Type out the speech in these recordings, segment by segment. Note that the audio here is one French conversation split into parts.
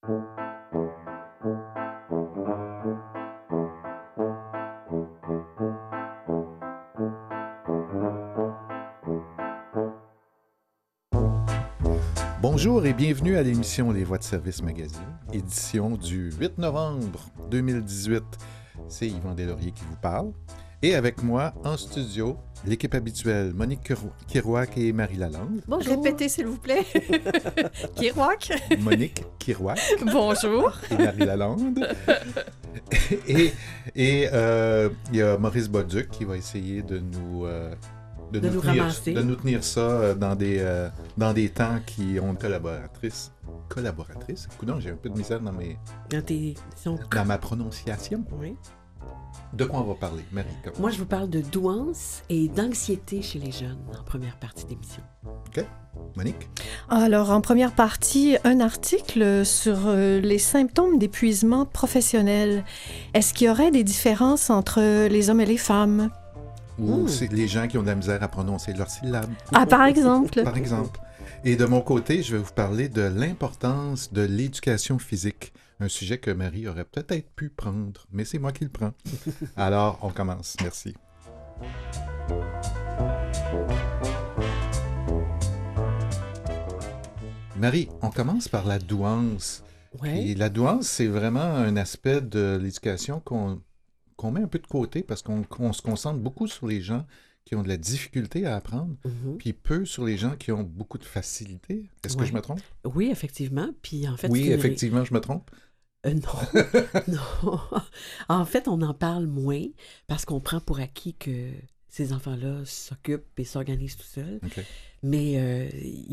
Bonjour et bienvenue à l'émission Les Voix de Service Magazine, édition du 8 novembre 2018. C'est Yvan Deslauriers qui vous parle. Et avec moi, en studio, l'équipe habituelle, Monique Kirouac et Marie Lalande. Bonjour. Répétez, s'il vous plaît. Kirouac. Monique Kirouac. Bonjour. Et Marie Lalande. Et il y a Maurice Bolduc qui va essayer de nous tenir ça dans des temps qui ont collaboratrice. Coudonc, j'ai un peu de misère dans ma prononciation. Oui. De quoi on va parler, Marie? Moi, je vous parle de douance et d'anxiété chez les jeunes en première partie d'émission. OK. Monique? Alors, en première partie, un article sur les symptômes d'épuisement professionnel. Est-ce qu'il y aurait des différences entre les hommes et les femmes? Ou c'est les gens qui ont de la misère à prononcer leurs syllabes. Ah, par exemple. Par exemple. Et de mon côté, je vais vous parler de l'importance de l'éducation physique. Un sujet que Marie aurait peut-être pu prendre, mais c'est moi qui le prends. Alors, on commence. Merci. Marie, on commence par la douance. Ouais. Et la douance, c'est vraiment un aspect de l'éducation qu'on met un peu de côté parce qu'on se concentre beaucoup sur les gens qui ont de la difficulté à apprendre, puis peu sur les gens qui ont beaucoup de facilité. Est-ce que je me trompe? Oui, effectivement. Puis en fait, oui, effectivement, je me trompe. Non, non. En fait, on en parle moins parce qu'on prend pour acquis que ces enfants-là s'occupent et s'organisent tout seuls. Okay. Mais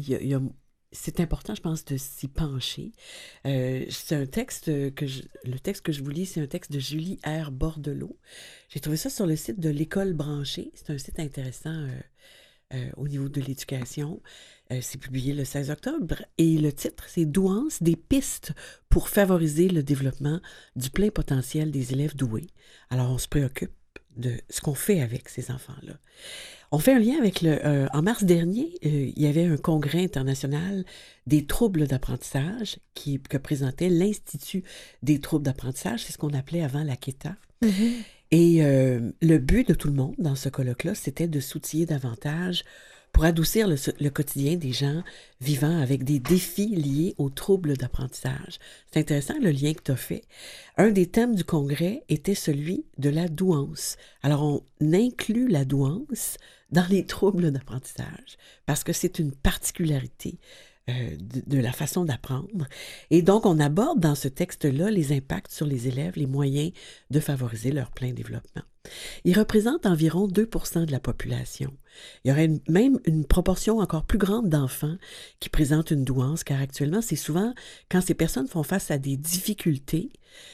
c'est important, je pense, de s'y pencher. C'est un texte le texte que je vous lis, c'est un texte de Julie R. Bordelot. J'ai trouvé ça sur le site de l'École branchée. C'est un site intéressant au niveau de l'éducation. C'est publié le 16 octobre et le titre, c'est « Douance, des pistes pour favoriser le développement du plein potentiel des élèves doués ». Alors, on se préoccupe de ce qu'on fait avec ces enfants-là. On fait un lien avec en mars dernier, il y avait un congrès international des troubles d'apprentissage que présentait l'Institut des troubles d'apprentissage, c'est ce qu'on appelait avant l'AQETA. Mm-hmm. Et le but de tout le monde dans ce colloque-là, c'était de s'outiller davantage pour adoucir le quotidien des gens vivant avec des défis liés aux troubles d'apprentissage. C'est intéressant le lien que tu as fait. Un des thèmes du congrès était celui de la douance. Alors, on inclut la douance dans les troubles d'apprentissage parce que c'est une particularité de la façon d'apprendre. Et donc, on aborde dans ce texte-là les impacts sur les élèves, les moyens de favoriser leur plein développement. Ils représentent environ 2% de la population. Il y aurait même une proportion encore plus grande d'enfants qui présentent une douance, car actuellement, c'est souvent quand ces personnes font face à des difficultés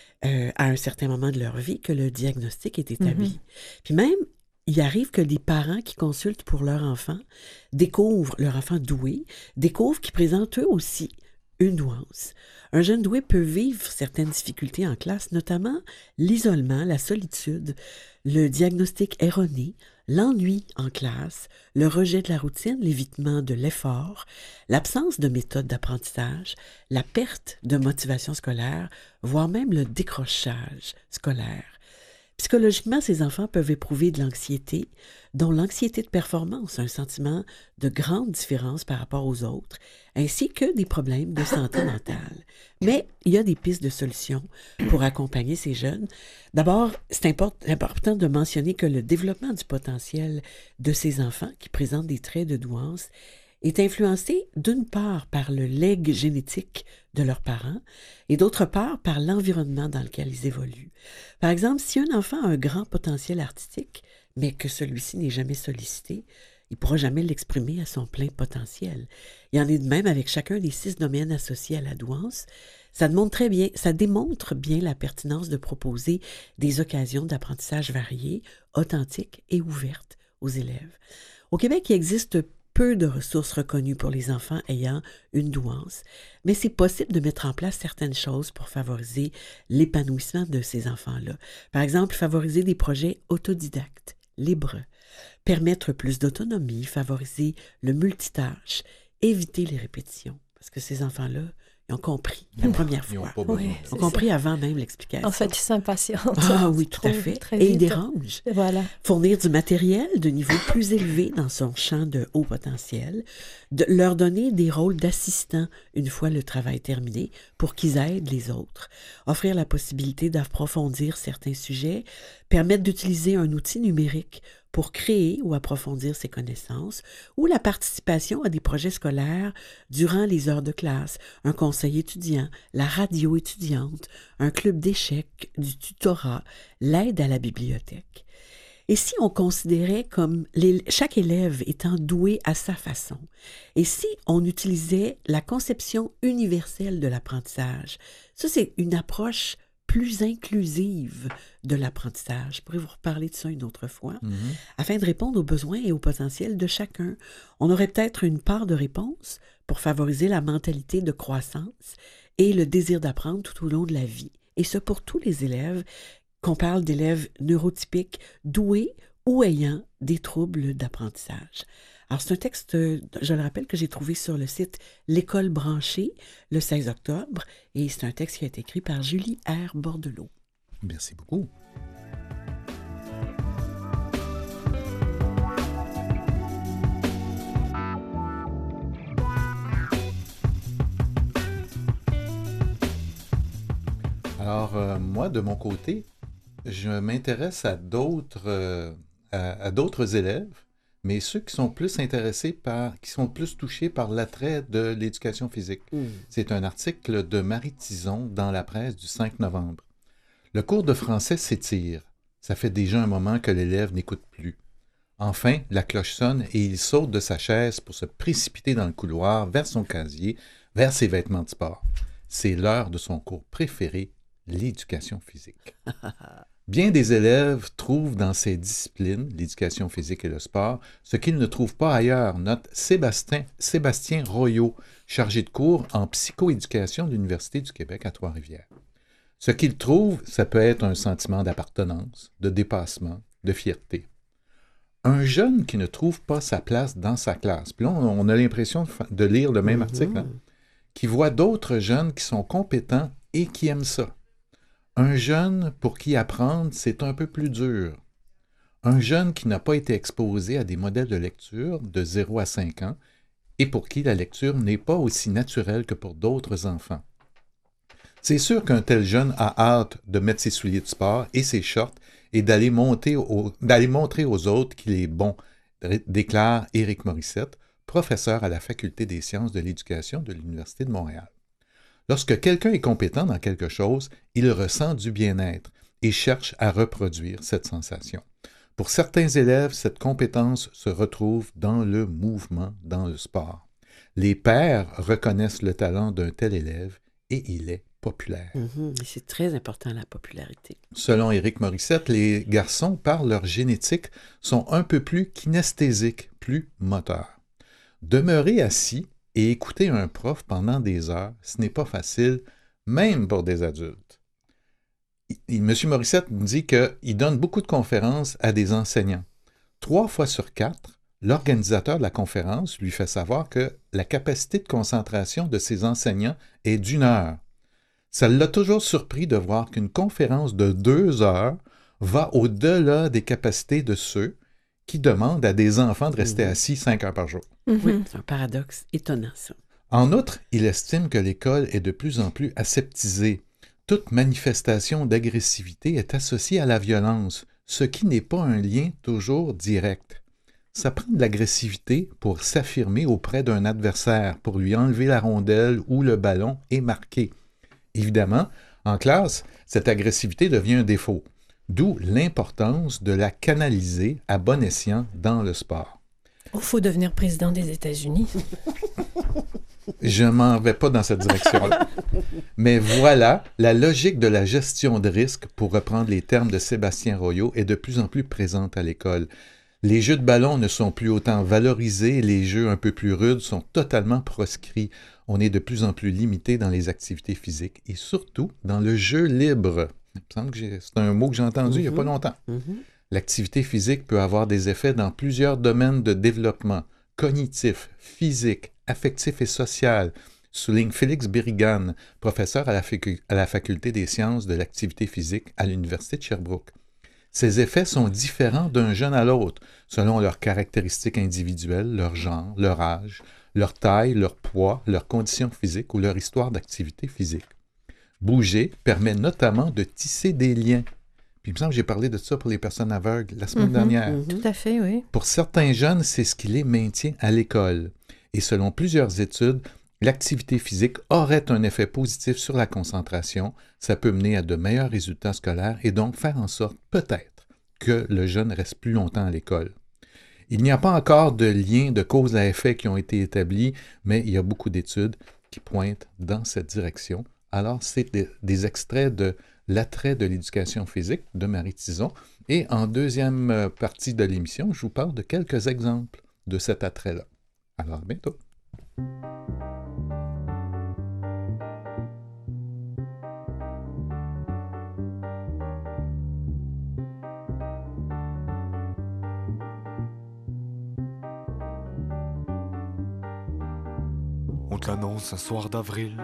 à un certain moment de leur vie que le diagnostic est établi. Puis même, il arrive que des parents qui consultent pour leur enfant leur enfant doué, découvrent qu'ils présentent eux aussi une douance. Un jeune doué peut vivre certaines difficultés en classe, notamment l'isolement, la solitude, le diagnostic erroné, l'ennui en classe, le rejet de la routine, l'évitement de l'effort, l'absence de méthode d'apprentissage, la perte de motivation scolaire, voire même le décrochage scolaire. Psychologiquement, ces enfants peuvent éprouver de l'anxiété, dont l'anxiété de performance, un sentiment de grande différence par rapport aux autres, ainsi que des problèmes de santé mentale. Mais il y a des pistes de solutions pour accompagner ces jeunes. D'abord, c'est important de mentionner que le développement du potentiel de ces enfants qui présentent des traits de douance est influencé d'une part par le legs génétique de leurs parents et d'autre part par l'environnement dans lequel ils évoluent. Par exemple, si un enfant a un grand potentiel artistique, mais que celui-ci n'est jamais sollicité, il ne pourra jamais l'exprimer à son plein potentiel. Il y en est de même avec chacun des 6 domaines associés à la douance. Ça démontre bien la pertinence de proposer des occasions d'apprentissage variées, authentiques et ouvertes aux élèves. Au Québec, il existe peu de ressources reconnues pour les enfants ayant une douance, mais c'est possible de mettre en place certaines choses pour favoriser l'épanouissement de ces enfants-là. Par exemple, favoriser des projets autodidactes, libres, permettre plus d'autonomie, favoriser le multitâche, éviter les répétitions, parce que ces enfants-là, Ils ont compris la première Ils n'ont fois. pas besoin. Oui, Ils ont compris avant même l'explication. En fait, ils s'impatientent. Ah oui, tout à fait. Et ils dérangent. Voilà. Fournir du matériel de niveau plus élevé dans son champ de haut potentiel, de leur donner des rôles d'assistants une fois le travail terminé pour qu'ils aident les autres, offrir la possibilité d'approfondir certains sujets, permettre d'utiliser un outil numérique pour créer ou approfondir ses connaissances, ou la participation à des projets scolaires durant les heures de classe, un conseil étudiant, la radio étudiante, un club d'échecs, du tutorat, l'aide à la bibliothèque. Et si on considérait comme chaque élève étant doué à sa façon, et si on utilisait la conception universelle de l'apprentissage, ça c'est une approche plus inclusive de l'apprentissage. Je pourrais vous reparler de ça une autre fois, afin de répondre aux besoins et aux potentiels de chacun. On aurait peut-être une part de réponse pour favoriser la mentalité de croissance et le désir d'apprendre tout au long de la vie. Et ce, pour tous les élèves, qu'on parle d'élèves neurotypiques doués ou ayant des troubles d'apprentissage. Alors, c'est un texte, je le rappelle, que j'ai trouvé sur le site L'École branchée le 16 octobre, et c'est un texte qui a été écrit par Julie R. Bordelot. Merci beaucoup. Alors, moi, de mon côté, je m'intéresse à d'autres élèves, mais ceux qui sont plus qui sont plus touchés par l'attrait de l'éducation physique. C'est un article de Marie Tison dans la presse du 5 novembre. Le cours de français s'étire. Ça fait déjà un moment que l'élève n'écoute plus. Enfin, la cloche sonne et il saute de sa chaise pour se précipiter dans le couloir, vers son casier, vers ses vêtements de sport. C'est l'heure de son cours préféré, l'éducation physique. Bien des élèves trouvent dans ces disciplines, l'éducation physique et le sport, ce qu'ils ne trouvent pas ailleurs, note Sébastien Royot, chargé de cours en psychoéducation de l'Université du Québec à Trois-Rivières. Ce qu'ils trouvent, ça peut être un sentiment d'appartenance, de dépassement, de fierté. Un jeune qui ne trouve pas sa place dans sa classe, puis là, on a l'impression de lire le même article, hein, qui voit d'autres jeunes qui sont compétents et qui aiment ça. Un jeune pour qui apprendre, c'est un peu plus dur. Un jeune qui n'a pas été exposé à des modèles de lecture de 0 à 5 ans et pour qui la lecture n'est pas aussi naturelle que pour d'autres enfants. C'est sûr qu'un tel jeune a hâte de mettre ses souliers de sport et ses shorts et d'aller montrer aux autres qu'il est bon, déclare Éric Morissette, professeur à la Faculté des sciences de l'éducation de l'Université de Montréal. Lorsque quelqu'un est compétent dans quelque chose, il ressent du bien-être et cherche à reproduire cette sensation. Pour certains élèves, cette compétence se retrouve dans le mouvement, dans le sport. Les pairs reconnaissent le talent d'un tel élève et il est populaire. C'est très important, la popularité. Selon Éric Morissette, les garçons, par leur génétique, sont un peu plus kinesthésiques, plus moteurs. Demeurer assis et écouter un prof pendant des heures, ce n'est pas facile, même pour des adultes. M. Morissette dit qu'il donne beaucoup de conférences à des enseignants. 3 fois sur 4, l'organisateur de la conférence lui fait savoir que la capacité de concentration de ses enseignants est d'1 heure. Ça l'a toujours surpris de voir qu'une conférence de 2 heures va au-delà des capacités de ceux qui demandent à des enfants de rester assis 5 heures par jour. Oui, c'est un paradoxe étonnant, ça. En outre, il estime que l'école est de plus en plus aseptisée. Toute manifestation d'agressivité est associée à la violence, ce qui n'est pas un lien toujours direct. Ça prend de l'agressivité pour s'affirmer auprès d'un adversaire, pour lui enlever la rondelle ou le ballon et marquer. Évidemment, en classe, cette agressivité devient un défaut, d'où l'importance de la canaliser à bon escient dans le sport. Il faut devenir président des États-Unis. Je m'en vais pas dans cette direction-là. Mais voilà, la logique de la gestion de risque, pour reprendre les termes de Sébastien Royot, est de plus en plus présente à l'école. Les jeux de ballon ne sont plus autant valorisés, les jeux un peu plus rudes sont totalement proscrits. On est de plus en plus limité dans les activités physiques et surtout dans le jeu libre. Il me semble que c'est un mot que j'ai entendu il n'y a pas longtemps. L'activité physique peut avoir des effets dans plusieurs domaines de développement, cognitif, physique, affectif et social, souligne Félix Bérigan, professeur à la Faculté des sciences de l'activité physique à l'Université de Sherbrooke. Ces effets sont différents d'un jeune à l'autre, selon leurs caractéristiques individuelles, leur genre, leur âge, leur taille, leur poids, leur condition physique ou leur histoire d'activité physique. Bouger permet notamment de tisser des liens. Puis il me semble que j'ai parlé de ça pour les personnes aveugles la semaine dernière. Tout à fait, oui. Pour certains jeunes, c'est ce qui les maintient à l'école. Et selon plusieurs études, l'activité physique aurait un effet positif sur la concentration. Ça peut mener à de meilleurs résultats scolaires et donc faire en sorte, peut-être, que le jeune reste plus longtemps à l'école. Il n'y a pas encore de lien de cause à effet qui ont été établis, mais il y a beaucoup d'études qui pointent dans cette direction. Alors, c'est des extraits de L'attrait de l'éducation physique de Marie Tison. Et en deuxième partie de l'émission, je vous parle de quelques exemples de cet attrait-là. Alors, à bientôt. On te l'annonce un soir d'avril.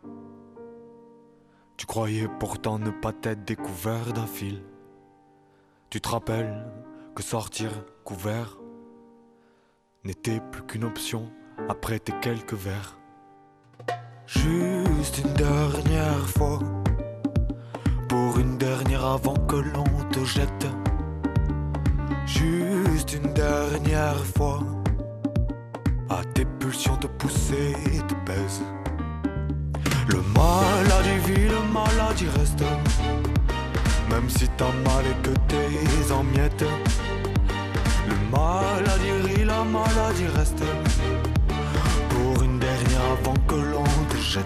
Tu croyais pourtant ne pas t'être découvert d'un fil. Tu te rappelles que sortir couvert n'était plus qu'une option après tes quelques verres. Juste une dernière fois, pour une dernière avant que l'on te jette. Juste une dernière fois, à tes pulsions te pousser et te baise. Le maladie vit, le maladie reste. Même si t'as mal et que t'es en miettes. Le maladie rit, la maladie reste. Pour une dernière avant que l'on te jette.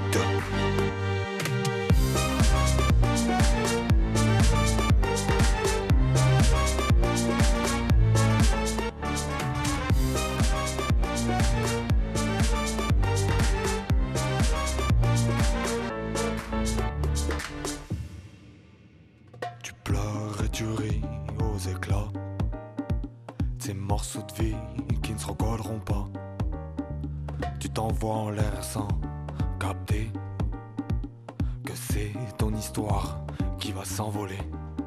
Tu ris aux éclats, ces morceaux de vie qui ne se recolleront pas. Tu t'envoies en l'air sans capter que c'est ton histoire qui va s'envoler.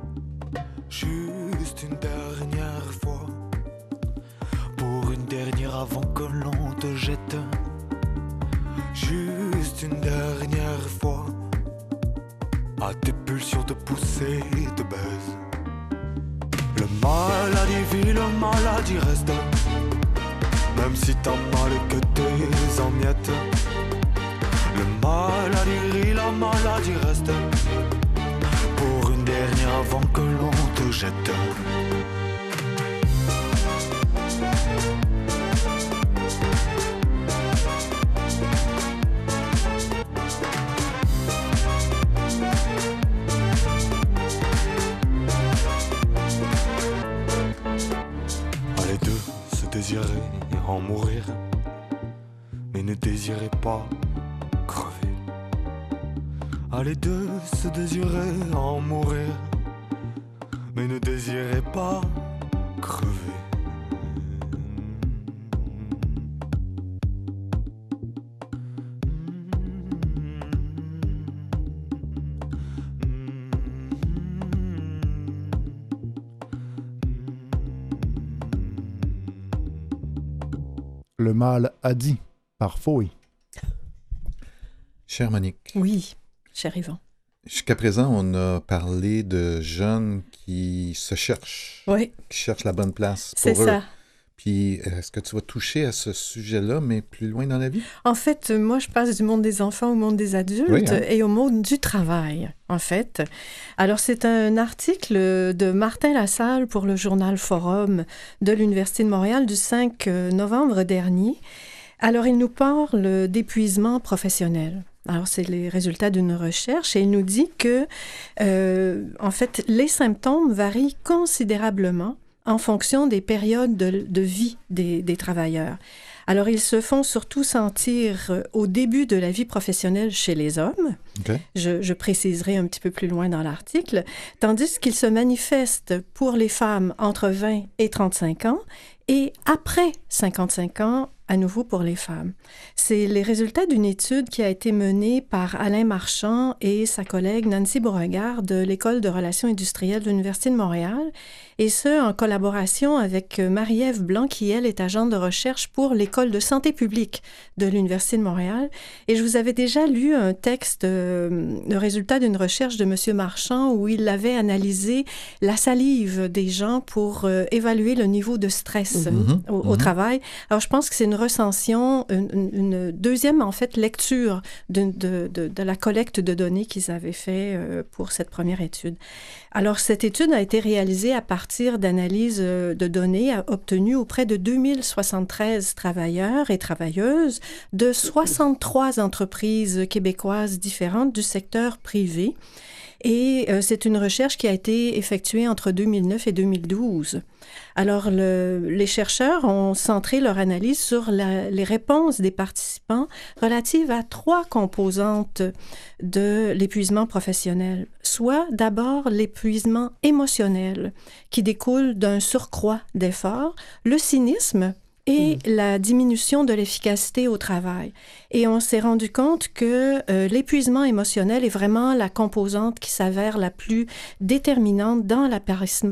Juste une dernière fois, pour une dernière avant que l'on te jette. Juste une dernière fois, à tes pulsions te pousser et te baise. Le maladie vit, le maladie reste. Même si t'as mal et que t'es en miettes. Le maladie rit, la maladie reste. Pour une dernière avant que l'on te jette. Désirer en mourir, mais ne désirez pas crever. À les deux se désirer en mourir, mais ne désirez pas crever. Le mal a dit, par Fouille. Chère Monique. Oui, cher Yvan. Jusqu'à présent, on a parlé de jeunes qui se cherchent, oui. Qui cherchent la bonne place pour eux. C'est ça. Puis, est-ce que tu vas toucher à ce sujet-là, mais plus loin dans la vie? En fait, moi, je passe du monde des enfants au monde des adultes et au monde du travail, en fait. Alors, c'est un article de Martin Lassalle pour le journal Forum de l'Université de Montréal du 5 novembre dernier. Alors, il nous parle d'épuisement professionnel. Alors, c'est les résultats d'une recherche et il nous dit que, en fait, les symptômes varient considérablement en fonction des périodes de vie des travailleurs. Alors, ils se font surtout sentir au début de la vie professionnelle chez les hommes. Okay. Je préciserai un petit peu plus loin dans l'article. Tandis qu'ils se manifestent pour les femmes entre 20 et 35 ans et après 55 ans à nouveau pour les femmes. C'est les résultats d'une étude qui a été menée par Alain Marchand et sa collègue Nancy Beauregard de l'École de relations industrielles de l'Université de Montréal, et ce, en collaboration avec Marie-Ève Blanc, qui, elle, est agente de recherche pour l'École de santé publique de l'Université de Montréal. Et je vous avais déjà lu un texte, le résultat d'une recherche de M. Marchand, où il avait analysé la salive des gens pour évaluer le niveau de stress au travail. Alors, je pense que c'est une recension, une deuxième, en fait, lecture de la collecte de données qu'ils avaient fait pour cette première étude. Alors, cette étude a été réalisée à partir d'analyses de données obtenues auprès de 2073 travailleurs et travailleuses de 63 entreprises québécoises différentes du secteur privé. Et c'est une recherche qui a été effectuée entre 2009 et 2012. Alors, les chercheurs ont centré leur analyse sur les réponses des participants relatives à 3 composantes de l'épuisement professionnel. Soit d'abord l'épuisement émotionnel qui découle d'un surcroît d'efforts, le cynisme et la diminution de l'efficacité au travail. Et on s'est rendu compte que l'épuisement émotionnel est vraiment la composante qui s'avère la plus déterminante dans l'apparition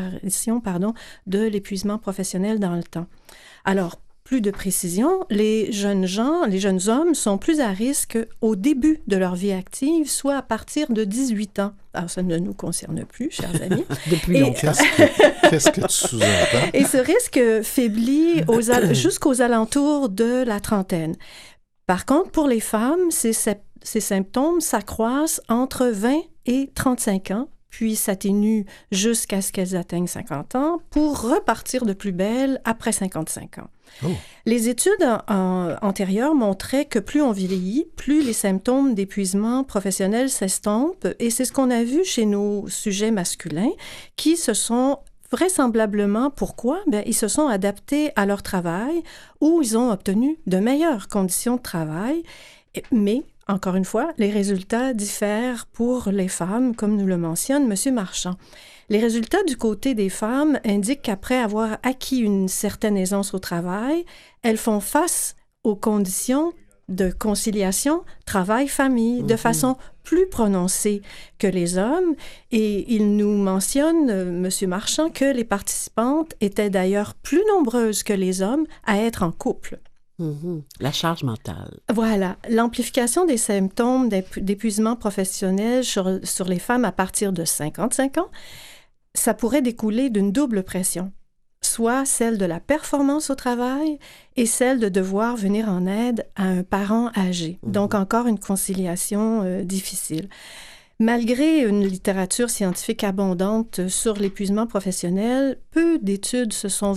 de l'épuisement professionnel dans le temps. Alors, plus de précision, les jeunes hommes sont plus à risque au début de leur vie active, soit à partir de 18 ans. Alors, ça ne nous concerne plus, chers amis. Depuis longtemps. Qu'est-ce que tu sous-entends? Et ce risque faiblit jusqu'aux alentours de la trentaine. Par contre, pour les femmes, ces symptômes s'accroissent entre 20 et 35 ans, puis s'atténuent jusqu'à ce qu'elles atteignent 50 ans pour repartir de plus belle après 55 ans. Oh. Les études antérieures montraient que plus on vieillit, plus les symptômes d'épuisement professionnel s'estompent, et c'est ce qu'on a vu chez nos sujets masculins qui se sont vraisemblablement, pourquoi? Bien, ils se sont adaptés à leur travail où ils ont obtenu de meilleures conditions de travail, mais encore une fois, les résultats diffèrent pour les femmes, comme nous le mentionne M. Marchand. Les résultats du côté des femmes indiquent qu'après avoir acquis une certaine aisance au travail, elles font face aux conditions de conciliation travail-famille de façon plus prononcée que les hommes. Et il nous mentionne, M. Marchand, que les participantes étaient d'ailleurs plus nombreuses que les hommes à être en couple. La charge mentale. Voilà. L'amplification des symptômes d'épuisement professionnel sur les femmes à partir de 55 ans, ça pourrait découler d'une double pression, soit celle de la performance au travail et celle de devoir venir en aide à un parent âgé. Donc, encore une conciliation difficile. Malgré une littérature scientifique abondante sur l'épuisement professionnel, peu d'études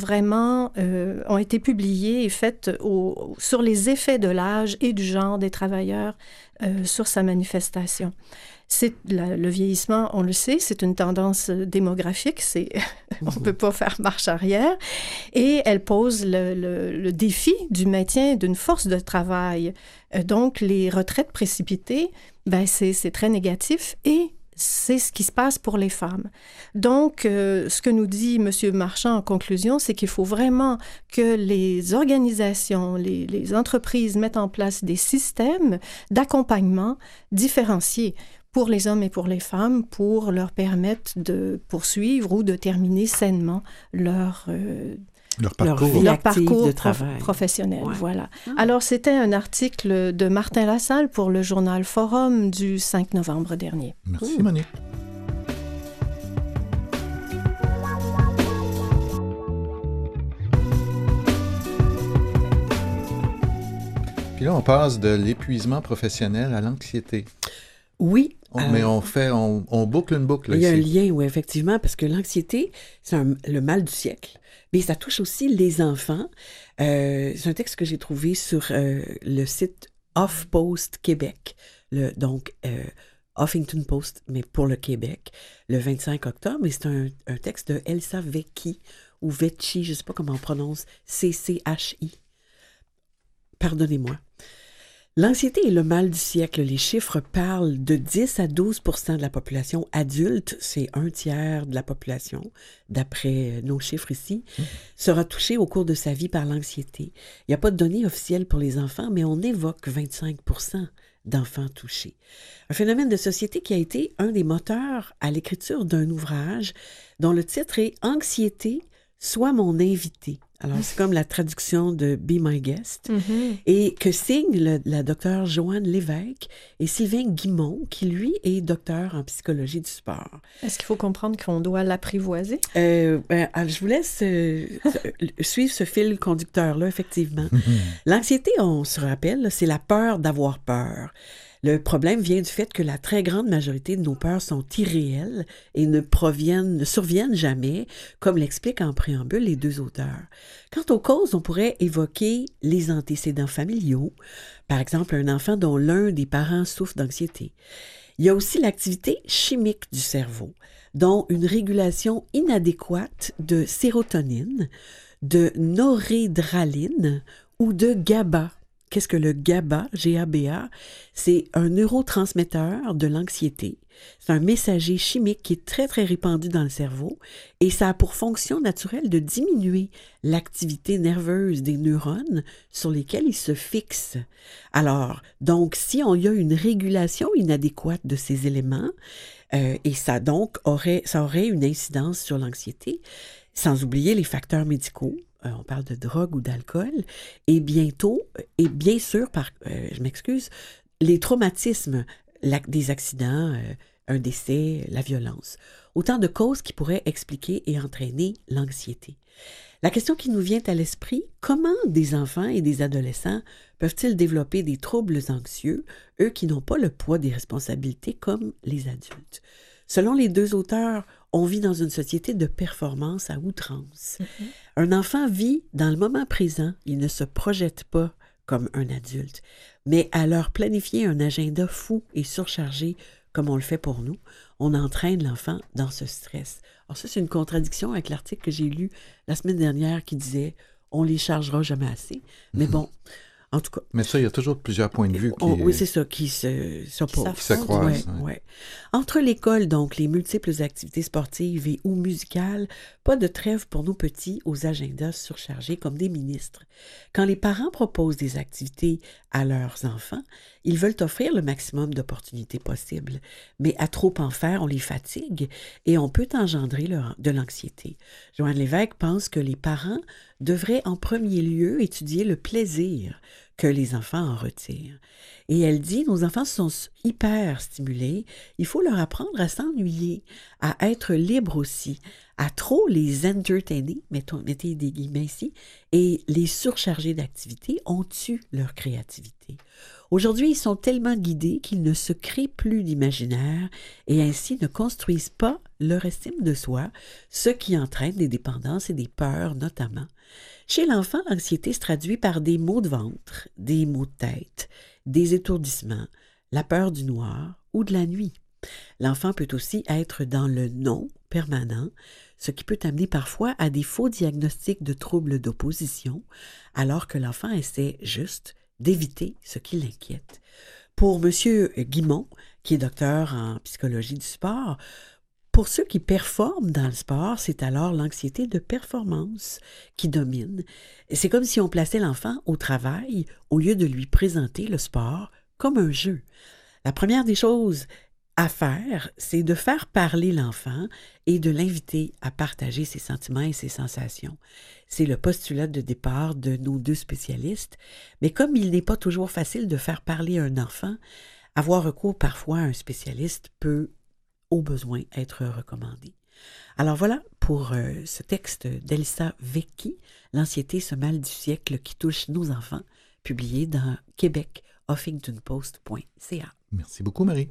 ont été publiées et faites sur les effets de l'âge et du genre des travailleurs sur sa manifestation. Le vieillissement, on le sait, c'est une tendance démographique, on ne peut pas faire marche arrière, et elle pose le défi du maintien d'une force de travail. Donc, les retraites précipitées, c'est très négatif, et c'est ce qui se passe pour les femmes. Donc, ce que nous dit M. Marchand en conclusion, c'est qu'il faut vraiment que les organisations, les entreprises mettent en place des systèmes d'accompagnement différenciés pour les hommes et pour les femmes, pour leur permettre de poursuivre ou de terminer sainement leur parcours de travail professionnel. Ouais. Voilà. Alors, c'était un article de Martin Lassalle pour le journal Forum du 5 novembre dernier. Merci, Monique. Puis là, on passe de l'épuisement professionnel à l'anxiété. Oui. Mais on boucle une boucle. Là, il y a un lien, oui, effectivement, parce que l'anxiété, c'est le mal du siècle. Mais ça touche aussi les enfants. C'est un texte que j'ai trouvé sur le site HuffPost Québec, donc Huffington Post, mais pour le Québec, le 25 octobre. Et c'est un texte de Elsa Vecchi, ou Vecchi, je ne sais pas comment on prononce, C-C-H-I. Pardonnez-moi. L'anxiété est le mal du siècle. Les chiffres parlent de 10 à 12 % de la population adulte, c'est 1/3 de la population, d'après nos chiffres ici, sera touchée au cours de sa vie par l'anxiété. Il n'y a pas de données officielles pour les enfants, mais on évoque 25 % d'enfants touchés. Un phénomène de société qui a été un des moteurs à l'écriture d'un ouvrage dont le titre est « Anxiété, sois mon invité ». Alors, c'est comme la traduction de « Be my guest » et que signe la docteure Joanne Lévesque et Sylvain Guimont, qui, lui, est docteur en psychologie du sport. Est-ce qu'il faut comprendre qu'on doit l'apprivoiser? Je vous laisse suivre ce fil conducteur-là, effectivement. L'anxiété, on se rappelle, c'est la peur d'avoir peur. Le problème vient du fait que la très grande majorité de nos peurs sont irréelles et ne surviennent jamais, comme l'expliquent en préambule les deux auteurs. Quant aux causes, on pourrait évoquer les antécédents familiaux, par exemple un enfant dont l'un des parents souffre d'anxiété. Il y a aussi l'activité chimique du cerveau, dont une régulation inadéquate de sérotonine, de noradrénaline ou de GABA. Qu'est-ce que le GABA, G-A-B-A? C'est un neurotransmetteur de l'anxiété. C'est un messager chimique qui est très, très répandu dans le cerveau et ça a pour fonction naturelle de diminuer l'activité nerveuse des neurones sur lesquels il se fixe. Alors, donc, si on y a une régulation inadéquate de ces éléments, et ça aurait une incidence sur l'anxiété, sans oublier les facteurs médicaux. On parle de drogue ou d'alcool, et bientôt, et bien sûr, les traumatismes, des accidents, un décès, la violence. Autant de causes qui pourraient expliquer et entraîner l'anxiété. La question qui nous vient à l'esprit, comment des enfants et des adolescents peuvent-ils développer des troubles anxieux, eux qui n'ont pas le poids des responsabilités comme les adultes? Selon les deux auteurs, on vit dans une société de performance à outrance. Un enfant vit dans le moment présent, il ne se projette pas comme un adulte, mais à leur planifier un agenda fou et surchargé comme on le fait pour nous, on entraîne l'enfant dans ce stress. Alors ça, c'est une contradiction avec l'article que j'ai lu la semaine dernière qui disait « on les chargera jamais assez ». Mais bon, en tout cas... Mais ça, il y a toujours plusieurs points de vue oui, c'est ça, qui s'opposent. Qui se croisent. Ouais. Entre l'école, donc, les multiples activités sportives et ou musicales, pas de trêve pour nos petits aux agendas surchargés comme des ministres. Quand les parents proposent des activités à leurs enfants, ils veulent offrir le maximum d'opportunités possibles. Mais à trop en faire, on les fatigue et on peut engendrer de l'anxiété. Joanne Lévesque pense que les parents devraient en premier lieu étudier le plaisir que les enfants en retirent. Et elle dit, nos enfants sont hyper stimulés, il faut leur apprendre à s'ennuyer, à être libres aussi, à trop les entertainer, mettez des guillemets ici, et les surcharger d'activités, on tue leur créativité. Aujourd'hui, ils sont tellement guidés qu'ils ne se créent plus d'imaginaire et ainsi ne construisent pas leur estime de soi, ce qui entraîne des dépendances et des peurs notamment. Chez l'enfant, l'anxiété se traduit par des maux de ventre, des maux de tête, des étourdissements, la peur du noir ou de la nuit. L'enfant peut aussi être dans le non permanent, ce qui peut amener parfois à des faux diagnostics de troubles d'opposition, alors que l'enfant essaie juste d'éviter ce qui l'inquiète. Pour M. Guimont, qui est docteur en psychologie du sport, pour ceux qui performent dans le sport, c'est alors l'anxiété de performance qui domine. C'est comme si on plaçait l'enfant au travail au lieu de lui présenter le sport comme un jeu. La première des choses à faire, c'est de faire parler l'enfant et de l'inviter à partager ses sentiments et ses sensations. C'est le postulat de départ de nos deux spécialistes, mais comme il n'est pas toujours facile de faire parler un enfant, avoir recours parfois à un spécialiste peut, au besoin, être recommandé. Alors voilà pour ce texte d'Elsa Vecchi, « L'anxiété, ce mal du siècle qui touche nos enfants », publié dans québec-huffingtonpost.ca. Merci beaucoup, Marie.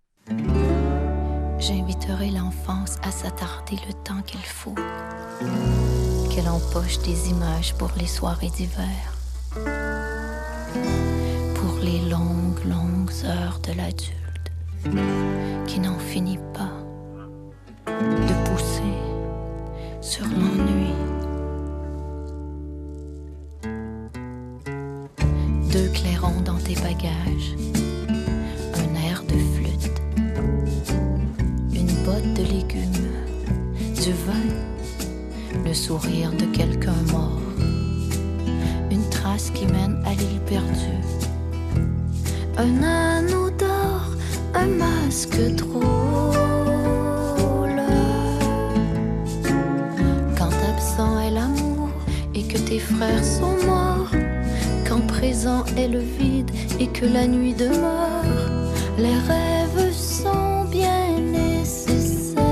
J'inviterai l'enfance à s'attarder le temps qu'il faut, qu'elle empoche des images pour les soirées d'hiver, pour les longues, longues heures de l'adulte qui n'en finit pas de pousser sur l'ennui. 2 clairons dans tes bagages, boîte de légumes, du vin, le sourire de quelqu'un mort, une trace qui mène à l'île perdue, un anneau d'or, un masque drôle. Quand absent est l'amour et que tes frères sont morts, quand présent est le vide et que la nuit demeure, les rêves sont bien nécessaires.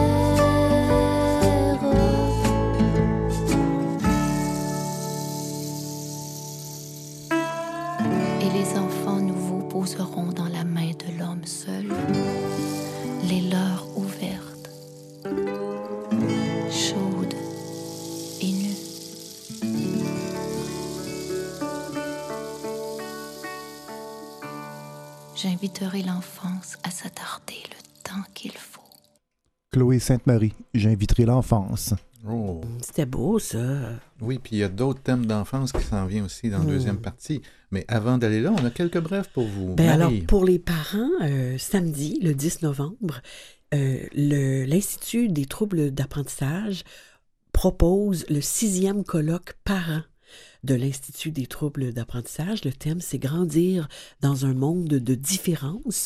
Et les enfants nouveaux poseront dans la main de l'homme seul, les leurs ouvertes, chaudes et nues. J'inviterai l'enfance à s'attarder le temps qu'il faut. Chloé Sainte-Marie, j'inviterai l'enfance. Oh. C'était beau, ça. Oui, puis il y a d'autres thèmes d'enfance qui s'en viennent aussi dans la deuxième partie. Mais avant d'aller là, on a quelques brefs pour vous. Ben Marie. alors, pour les parents, samedi, le 10 novembre, l'Institut des troubles d'apprentissage propose le 6e colloque parents de l'Institut des troubles d'apprentissage. Le thème, c'est « Grandir dans un monde de différence ».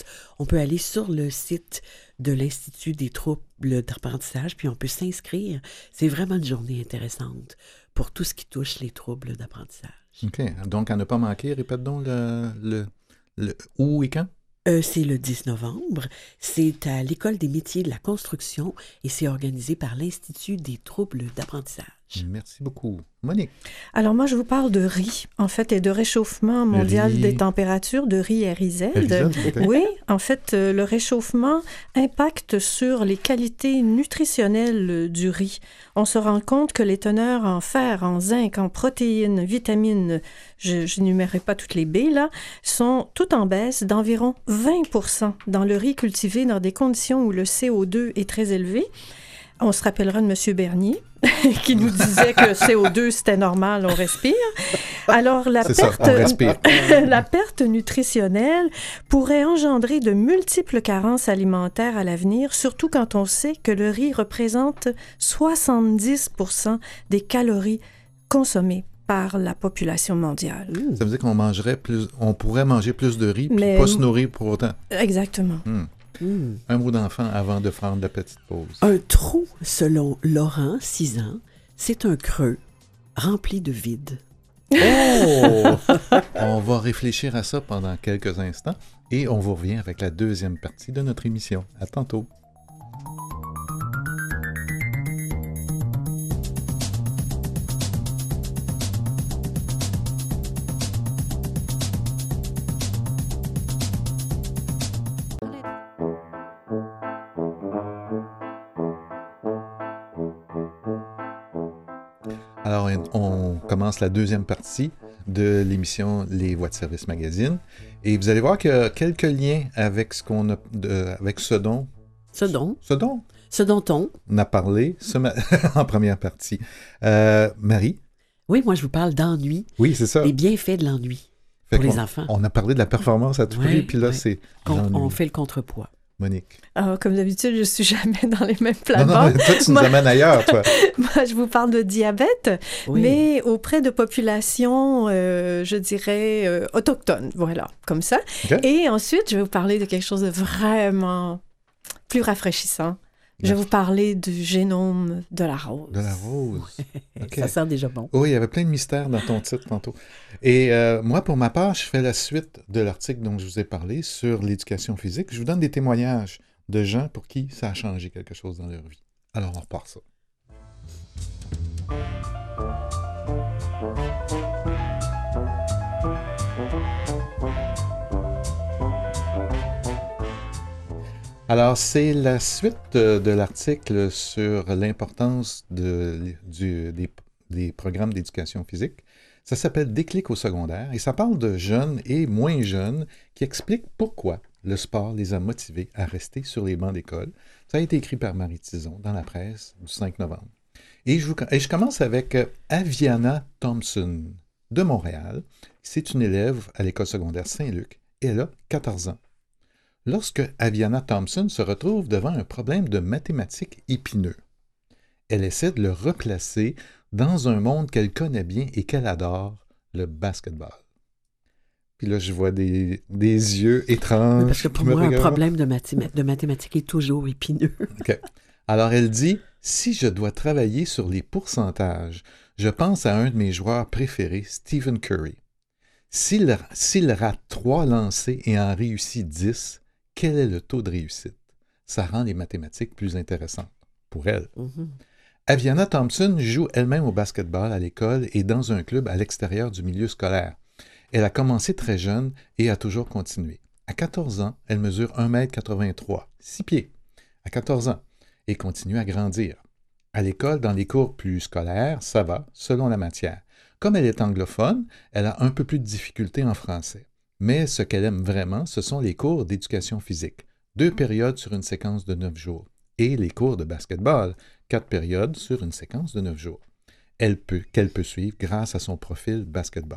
On peut aller sur le site de l'Institut des troubles d'apprentissage, puis on peut s'inscrire. C'est vraiment une journée intéressante pour tout ce qui touche les troubles d'apprentissage. OK. Donc, à ne pas manquer, répète donc le où et quand? C'est le 10 novembre. C'est à l'École des métiers de la construction et c'est organisé par l'Institut des troubles d'apprentissage. Merci beaucoup. Monique. Alors moi, je vous parle de riz, en fait, et de réchauffement mondial riz. des températures, de riz RIZ. Oui, en fait, le réchauffement impacte sur les qualités nutritionnelles du riz. On se rend compte que les teneurs en fer, en zinc, en protéines, vitamines, je n'énumérerai pas toutes les B, là, sont toutes en baisse d'environ 20% dans le riz cultivé dans des conditions où le CO2 est très élevé. On se rappellera de M. Bernier, qui nous disait que CO2, c'était normal, on respire. Alors, la perte nutritionnelle pourrait engendrer de multiples carences alimentaires à l'avenir, surtout quand on sait que le riz représente 70% des calories consommées par la population mondiale. Ça veut dire on pourrait manger plus de riz, puis pas se nourrir pour autant. Exactement. Un mot d'enfant avant de prendre la petite pause. Un trou, selon Laurent, 6 ans, c'est un creux rempli de vide. Oh! On va réfléchir à ça pendant quelques instants et on vous revient avec la deuxième partie de notre émission. À tantôt. Alors, on commence la deuxième partie de l'émission Les Voix de service magazine. Et vous allez voir qu'il y a quelques liens avec ce dont on a parlé en première partie. Marie? Oui, moi, je vous parle d'ennui. Oui, c'est ça. Les bienfaits de l'ennui pour les enfants. On a parlé de la performance à tout prix, puis là, c'est on fait le contrepoids. Monique. Alors, comme d'habitude, je ne suis jamais dans les mêmes plates-bandes. Non, toi, tu nous amènes ailleurs, toi. Moi, je vous parle de diabète, mais auprès de populations, je dirais, autochtones. Voilà, comme ça. Okay. Et ensuite, je vais vous parler de quelque chose de vraiment plus rafraîchissant. Je vais vous parler du génome de la rose. De la rose. Okay. Ça sent déjà bon. Oui, il y avait plein de mystères dans ton titre tantôt. Et moi, pour ma part, je fais la suite de l'article dont je vous ai parlé sur l'éducation physique. Je vous donne des témoignages de gens pour qui ça a changé quelque chose dans leur vie. Alors, on repart ça. Alors, c'est la suite de l'article sur l'importance des programmes d'éducation physique. Ça s'appelle « Déclic au secondaire » et ça parle de jeunes et moins jeunes qui expliquent pourquoi le sport les a motivés à rester sur les bancs d'école. Ça a été écrit par Marie Tison dans la presse du 5 novembre. Et je commence avec Aviana Thompson de Montréal. C'est une élève à l'école secondaire Saint-Luc et elle a 14 ans. lorsque Aviana Thompson se retrouve devant un problème de mathématiques épineux. Elle essaie de le replacer dans un monde qu'elle connaît bien et qu'elle adore, le basketball. Puis là, je vois des yeux étranges. Parce que pour moi, un problème de mathématiques est toujours épineux. OK. Alors, elle dit, si je dois travailler sur les pourcentages, je pense à un de mes joueurs préférés, Stephen Curry. S'il rate 3 lancers et en réussit 10, quel est le taux de réussite? Ça rend les mathématiques plus intéressantes pour elle. Mm-hmm. Aviana Thompson joue elle-même au basketball à l'école et dans un club à l'extérieur du milieu scolaire. Elle a commencé très jeune et a toujours continué. À 14 ans, elle mesure 1,83 m, 6 pieds, à 14 ans, et continue à grandir. À l'école, dans les cours plus scolaires, ça va, selon la matière. Comme elle est anglophone, elle a un peu plus de difficultés en français. Mais ce qu'elle aime vraiment, ce sont les cours d'éducation physique, 2 périodes sur une séquence de 9 jours, et les cours de basketball, 4 périodes sur une séquence de 9 jours. Qu'elle peut suivre grâce à son profil basketball.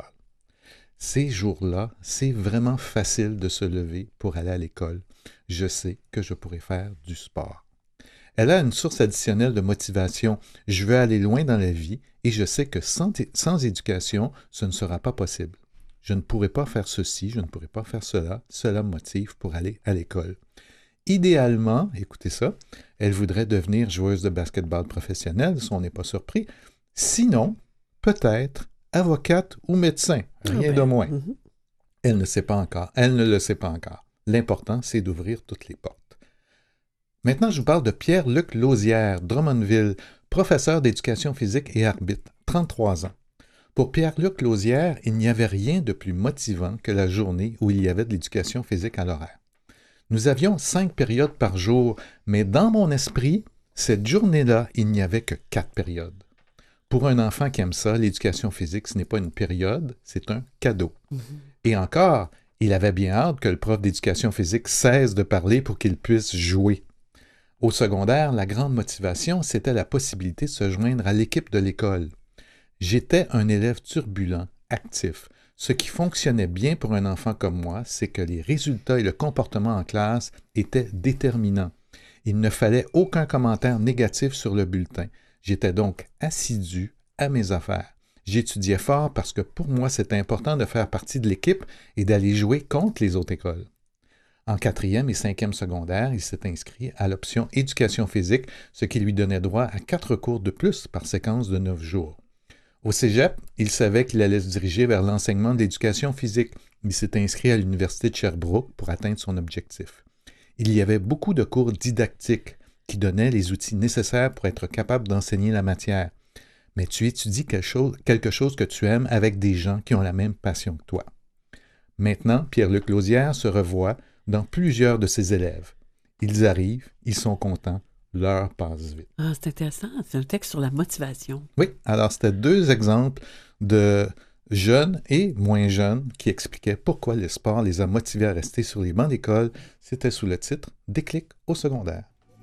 Ces jours-là, c'est vraiment facile de se lever pour aller à l'école. Je sais que je pourrais faire du sport. Elle a une source additionnelle de motivation. Je veux aller loin dans la vie et je sais que sans éducation, ce ne sera pas possible. Je ne pourrai pas faire ceci, je ne pourrai pas faire cela. Cela me motive pour aller à l'école. Idéalement, écoutez ça, elle voudrait devenir joueuse de basketball professionnelle, si on n'est pas surpris. Sinon, peut-être avocate ou médecin, rien de moins. Mm-hmm. Elle ne sait pas encore. Elle ne le sait pas encore. L'important, c'est d'ouvrir toutes les portes. Maintenant, je vous parle de Pierre-Luc Lausière, Drummondville, professeur d'éducation physique et arbitre, 33 ans. Pour Pierre-Luc Lausière, il n'y avait rien de plus motivant que la journée où il y avait de l'éducation physique à l'horaire. Nous avions 5 périodes par jour, mais dans mon esprit, cette journée-là, il n'y avait que 4 périodes. Pour un enfant qui aime ça, l'éducation physique, ce n'est pas une période, c'est un cadeau. Mm-hmm. Et encore, il avait bien hâte que le prof d'éducation physique cesse de parler pour qu'il puisse jouer. Au secondaire, la grande motivation, c'était la possibilité de se joindre à l'équipe de l'école. J'étais un élève turbulent, actif. Ce qui fonctionnait bien pour un enfant comme moi, c'est que les résultats et le comportement en classe étaient déterminants. Il ne fallait aucun commentaire négatif sur le bulletin. J'étais donc assidu à mes affaires. J'étudiais fort parce que pour moi, c'était important de faire partie de l'équipe et d'aller jouer contre les autres écoles. En 4e et 5e secondaire, il s'est inscrit à l'option éducation physique, ce qui lui donnait droit à 4 cours de plus par séquence de 9 jours. Au cégep, il savait qu'il allait se diriger vers l'enseignement de l'éducation physique. Il s'est inscrit à l'Université de Sherbrooke pour atteindre son objectif. Il y avait beaucoup de cours didactiques qui donnaient les outils nécessaires pour être capable d'enseigner la matière. Mais tu étudies quelque chose que tu aimes avec des gens qui ont la même passion que toi. Maintenant, Pierre-Luc Lausière se revoit dans plusieurs de ses élèves. Ils arrivent, ils sont contents, l'heure passe vite. Ah, c'est intéressant, c'est un texte sur la motivation. Oui, alors c'était 2 exemples de jeunes et moins jeunes qui expliquaient pourquoi le sport les a motivés à rester sur les bancs d'école. C'était sous le titre « Déclic au secondaire ».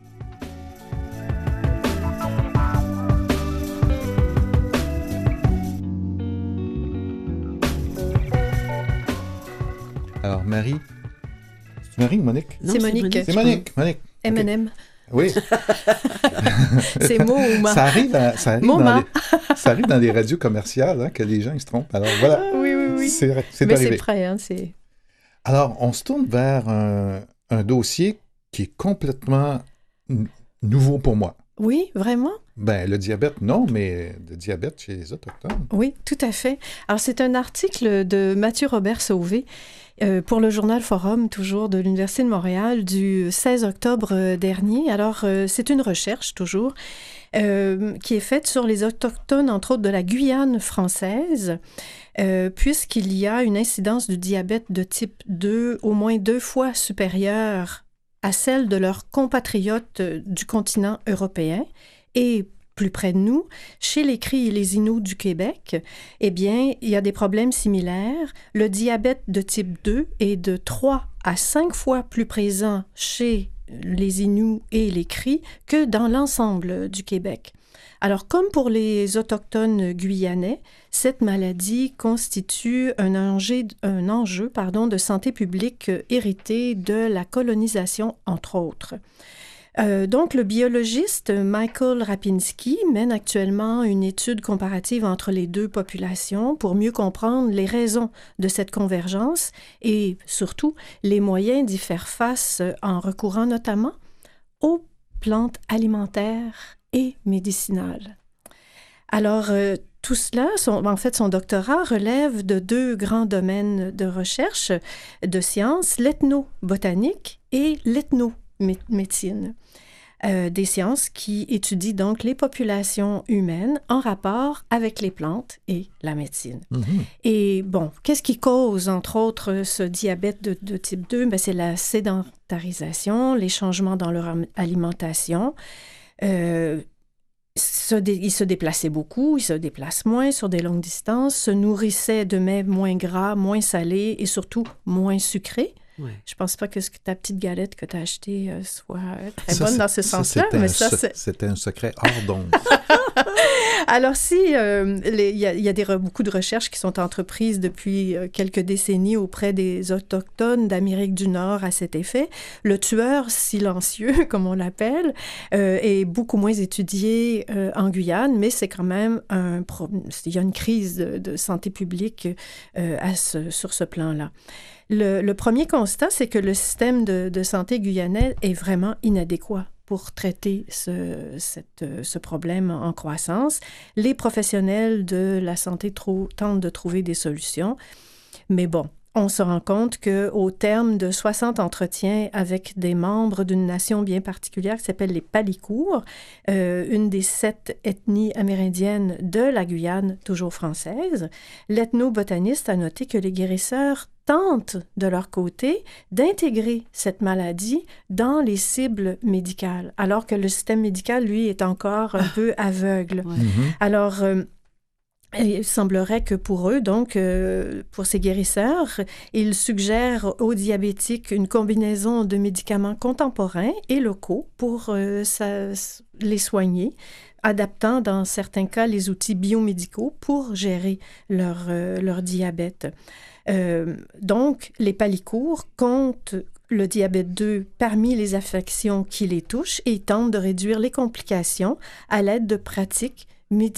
Alors, Marie... C'est Marie ou Monique? Non, c'est Monique. C'est Monique. M&M. Oui. C'est Mouma. Ça arrive dans les radios commerciales hein, que les gens ils se trompent. Alors voilà. Oui. C'est mais arrivé. C'est prêt. Hein, Alors, on se tourne vers un dossier qui est complètement nouveau pour moi. Oui, vraiment? Ben, le diabète, non, mais le diabète chez les Autochtones. Oui, tout à fait. Alors, c'est un article de Mathieu Robert Sauvé pour le journal Forum, toujours de l'Université de Montréal, du 16 octobre dernier. Alors, c'est une recherche, toujours, qui est faite sur les Autochtones, entre autres de la Guyane française, puisqu'il y a une incidence du diabète de type 2 au moins 2 fois supérieure à celle de leurs compatriotes du continent européen et plus près de nous, chez les Cris et les Inuits du Québec, eh bien, il y a des problèmes similaires. Le diabète de type 2 est de 3 à 5 fois plus présent chez les Inuits et les Cris que dans l'ensemble du Québec. Alors, comme pour les Autochtones guyanais, cette maladie constitue un enjeu de santé publique hérité de la colonisation, entre autres. Donc, le biologiste Michael Rapinski mène actuellement une étude comparative entre les deux populations pour mieux comprendre les raisons de cette convergence et surtout les moyens d'y faire face en recourant notamment aux plantes alimentaires et médicinales. Alors, tout cela, son doctorat relève de deux grands domaines de recherche de sciences, l'ethnobotanique et l'ethnomédecine. Des sciences qui étudient donc les populations humaines en rapport avec les plantes et la médecine. Mm-hmm. Et bon, qu'est-ce qui cause, entre autres, ce diabète de type 2? Bien, c'est la sédentarisation, les changements dans leur alimentation. Ils se déplaçaient beaucoup, ils se déplacent moins sur des longues distances, se nourrissaient de mets moins gras, moins salés et surtout moins sucrés. Ouais. Je pense pas que ta petite galette que tu as achetée soit très bonne dans ce sens-là. C'était un secret hors d'onde. Alors, il y a beaucoup de recherches qui sont entreprises depuis quelques décennies auprès des Autochtones d'Amérique du Nord à cet effet. Le tueur silencieux, comme on l'appelle, est beaucoup moins étudié en Guyane, mais c'est quand même il y a une crise de santé publique sur ce plan-là. Le premier constat, c'est que le système de santé guyanais est vraiment inadéquat pour traiter ce problème en croissance. Les professionnels de la santé tentent de trouver des solutions, mais bon, on se rend compte qu'au terme de 60 entretiens avec des membres d'une nation bien particulière qui s'appelle les Palikours, une des 7 ethnies amérindiennes de la Guyane, toujours française, l'ethnobotaniste a noté que les guérisseurs tentent, de leur côté, d'intégrer cette maladie dans les cibles médicales, alors que le système médical, lui, est encore un peu aveugle. Ouais. Mm-hmm. Alors, il semblerait que pour eux, donc, pour ces guérisseurs, ils suggèrent aux diabétiques une combinaison de médicaments contemporains et locaux pour les soigner, adaptant dans certains cas les outils biomédicaux pour gérer leur diabète. Donc, les Palikours comptent le diabète 2 parmi les affections qui les touchent et tentent de réduire les complications à l'aide de pratiques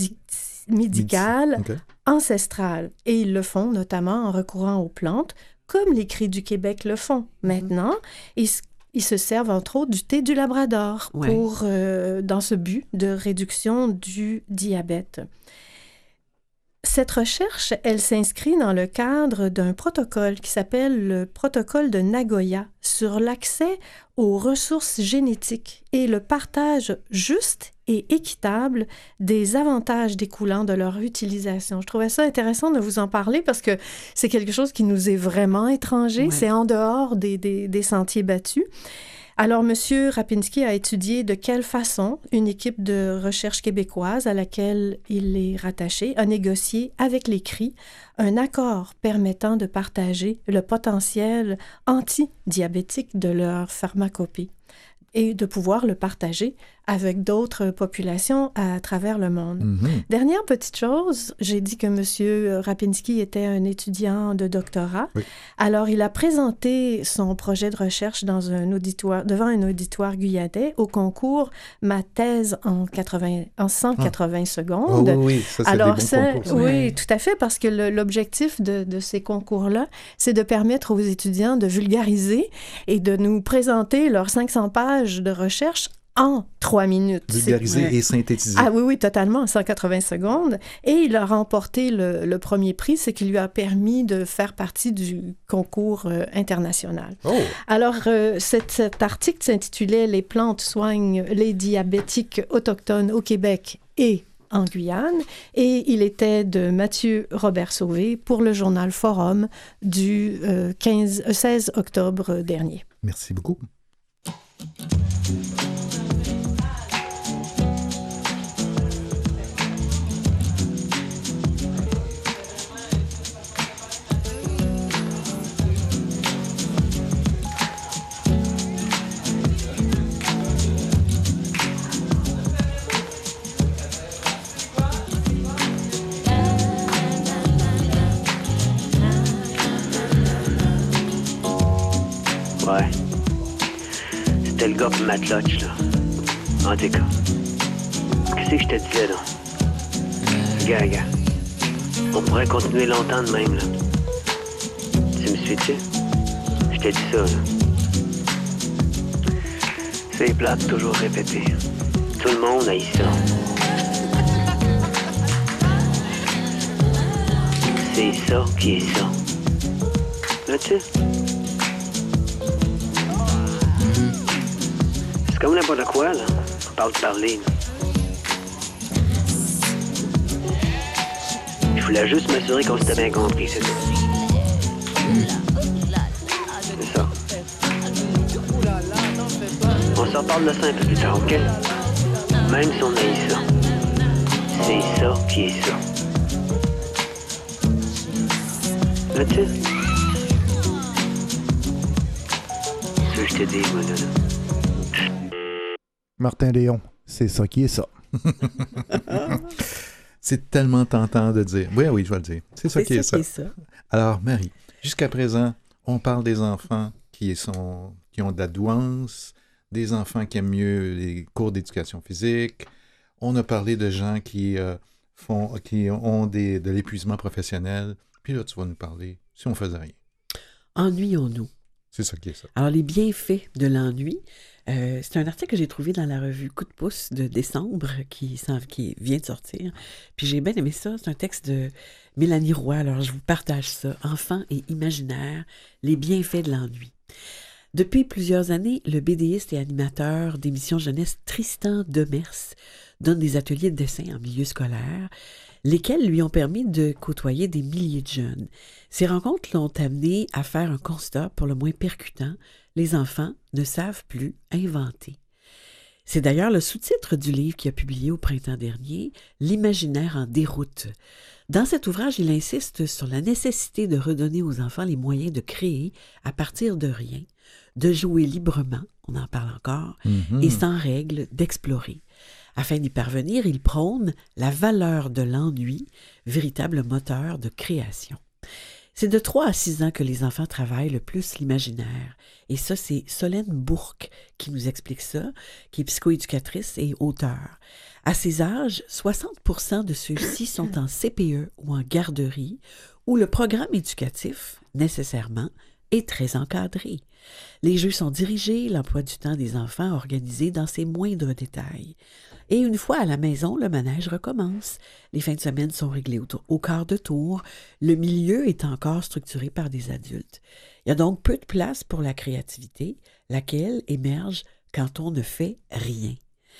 médicales ancestrales. Et ils le font notamment en recourant aux plantes, comme les Cris du Québec le font maintenant. Ils se servent entre autres du thé du Labrador dans ce but de réduction du diabète. Cette recherche, elle s'inscrit dans le cadre d'un protocole qui s'appelle le protocole de Nagoya sur l'accès aux ressources génétiques et le partage juste et équitable des avantages découlant de leur utilisation. Je trouvais ça intéressant de vous en parler parce que c'est quelque chose qui nous est vraiment étranger. Ouais. C'est en dehors des sentiers battus. Alors, M. Rapinski a étudié de quelle façon une équipe de recherche québécoise à laquelle il est rattaché a négocié avec les CRI un accord permettant de partager le potentiel antidiabétique de leur pharmacopée et de pouvoir le partager avec d'autres populations à travers le monde. Mm-hmm. Dernière petite chose, j'ai dit que M. Rapinski était un étudiant de doctorat. Oui. Alors, il a présenté son projet de recherche devant un auditoire guyanais au concours Ma thèse en 180 secondes. Oh, oui, ça, c'est alors, des bons concours. Oui, tout à fait, parce que l'objectif de ces concours-là, c'est de permettre aux étudiants de vulgariser et de nous présenter leurs 500 pages de recherche en 3 minutes. Vulgarisé et synthétisé. Ah oui, totalement, en 180 secondes. Et il a remporté le premier prix, ce qui lui a permis de faire partie du concours international. Oh. Alors, cet article s'intitulait « Les plantes soignent les diabétiques autochtones au Québec et en Guyane » et il était de Mathieu Robert-Sauvé pour le journal Forum du 16 octobre dernier. Merci beaucoup. gars pour Matloch, là. En tout cas. Qu'est-ce que je te disais, là? Gars. On pourrait continuer longtemps de même, là. Tu me suis-tu? Je t'ai dit ça, là. C'est plate, toujours répété. Tout le monde haït ça. C'est ça qui est ça. Là-tu? C'est comme n'importe quoi, là. On parle de parler, là. Je voulais juste m'assurer qu'on s'était bien compris, c'est tout. C'est ça. On s'en parle de ça un peu plus tard, OK? Même si on haït ça. C'est ça qui est ça. Là-tu? Tu veux que je te dise, moi, là? Martin Léon, c'est ça qui est ça. C'est tellement tentant de dire. Oui, je vais le dire. C'est ça qui est ça. Alors, Marie, jusqu'à présent, on parle des enfants qui ont de la douance, des enfants qui aiment mieux les cours d'éducation physique. On a parlé de gens qui ont de l'épuisement professionnel. Puis là, tu vas nous parler si on faisait rien. Ennuyons-nous. C'est ça qui est ça. Alors, les bienfaits de l'ennui, c'est un article que j'ai trouvé dans la revue Coup de pouce de décembre qui vient de sortir. Puis j'ai bien aimé ça. C'est un texte de Mélanie Roy. Alors, je vous partage ça. Enfants et imaginaire, les bienfaits de l'ennui. Depuis plusieurs années, le BDiste et animateur d'émissions jeunesse Tristan Demers donne des ateliers de dessin en milieu scolaire, lesquels lui ont permis de côtoyer des milliers de jeunes. Ces rencontres l'ont amené à faire un constat pour le moins percutant. Les enfants ne savent plus inventer. C'est d'ailleurs le sous-titre du livre qu'il a publié au printemps dernier, « L'imaginaire en déroute ». Dans cet ouvrage, il insiste sur la nécessité de redonner aux enfants les moyens de créer à partir de rien, de jouer librement, on en parle encore, et sans règles, d'explorer. Afin d'y parvenir, il prône la valeur de l'ennui, véritable moteur de création. C'est de 3 à 6 ans que les enfants travaillent le plus l'imaginaire. Et ça, c'est Solène Bourque qui nous explique ça, qui est psychoéducatrice et auteure. À ces âges, 60% de ceux-ci sont en CPE ou en garderie, où le programme éducatif, nécessairement, est très encadré. Les jeux sont dirigés, l'emploi du temps des enfants organisé dans ses moindres détails. Et une fois à la maison, le manège recommence. Les fins de semaine sont réglées au quart de tour. Le milieu est encore structuré par des adultes. Il y a donc peu de place pour la créativité, laquelle émerge quand on ne fait rien.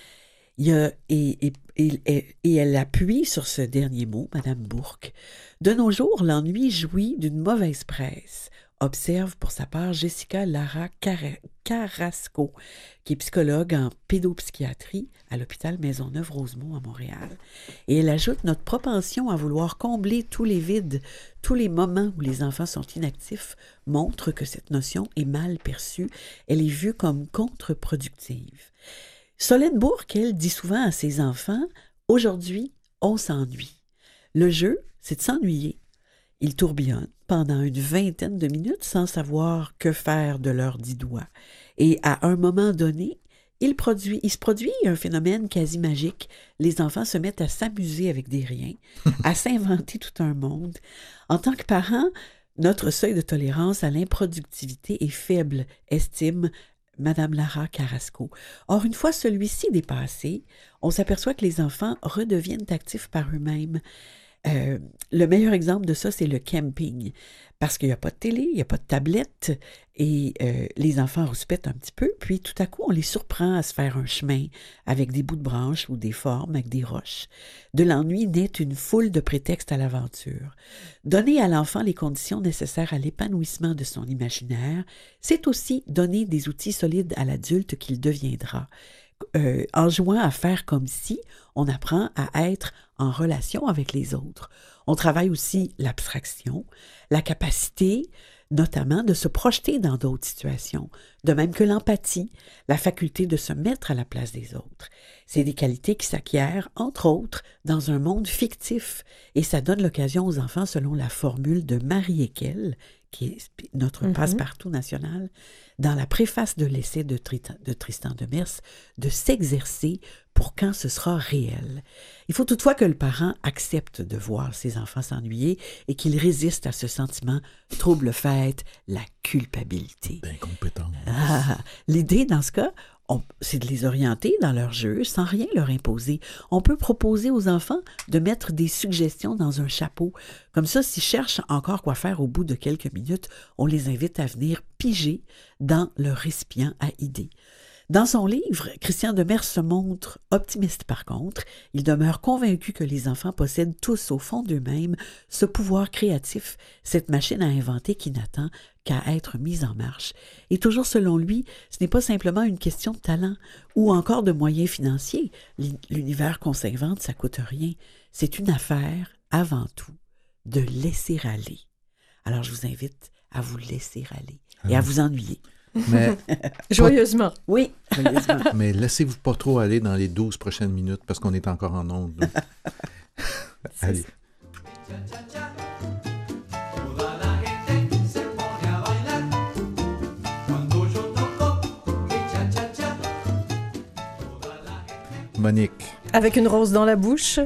Et elle appuie sur ce dernier mot, Madame Bourque. De nos jours, l'ennui jouit d'une mauvaise presse. Observe pour sa part Jessica Lara Carrasco, qui est psychologue en pédopsychiatrie à l'hôpital Maisonneuve-Rosemont à Montréal. Et elle ajoute notre propension à vouloir combler tous les vides, tous les moments où les enfants sont inactifs, montre que cette notion est mal perçue. Elle est vue comme contre-productive. Solène Bourque, elle, dit souvent à ses enfants « Aujourd'hui, on s'ennuie. Le jeu, c'est de s'ennuyer. » Ils tourbillonnent pendant une vingtaine de minutes sans savoir que faire de leurs 10 doigts. Et à un moment donné, il se produit un phénomène quasi magique. Les enfants se mettent à s'amuser avec des riens, à s'inventer tout un monde. En tant que parents, notre seuil de tolérance à l'improductivité est faible, estime Madame Lara Carrasco. Or, une fois celui-ci dépassé, on s'aperçoit que les enfants redeviennent actifs par eux-mêmes. Le meilleur exemple de ça, c'est le camping. Parce qu'il n'y a pas de télé, il n'y a pas de tablette, et les enfants rouspètent un petit peu, puis tout à coup, on les surprend à se faire un chemin avec des bouts de branches ou des formes, avec des roches. De l'ennui naît une foule de prétextes à l'aventure. Donner à l'enfant les conditions nécessaires à l'épanouissement de son imaginaire, c'est aussi donner des outils solides à l'adulte qu'il deviendra. En jouant à faire comme si, on apprend à être en relation avec les autres. On travaille aussi l'abstraction, la capacité notamment de se projeter dans d'autres situations, de même que l'empathie, la faculté de se mettre à la place des autres. C'est des qualités qui s'acquièrent, entre autres, dans un monde fictif, et ça donne l'occasion aux enfants, selon la formule de Marie Ekel, qui est notre passe-partout national, dans la préface de l'essai de Tristan Demers, de s'exercer pour quand ce sera réel. Il faut toutefois que le parent accepte de voir ses enfants s'ennuyer et qu'il résiste à ce sentiment trouble-fête, la culpabilité. D'incompétence. L'idée, dans ce cas, c'est de les orienter dans leur jeu sans rien leur imposer. On peut proposer aux enfants de mettre des suggestions dans un chapeau. Comme ça, s'ils cherchent encore quoi faire au bout de quelques minutes, on les invite à venir piger dans leur récipient à idées. Dans son livre, Christian Demers se montre optimiste par contre. Il demeure convaincu que les enfants possèdent tous au fond d'eux-mêmes ce pouvoir créatif, cette machine à inventer qui n'attend qu'à être mise en marche. Et toujours selon lui, ce n'est pas simplement une question de talent ou encore de moyens financiers. L'univers qu'on s'invente, ça coûte rien. C'est une affaire, avant tout, de laisser aller. Alors je vous invite à vous laisser aller et à vous ennuyer. Mais joyeusement. Oui, joyeusement. Mais laissez-vous pas trop aller dans les 12 prochaines minutes parce qu'on est encore en ondes. Allez. Monique. Avec une rose dans la bouche.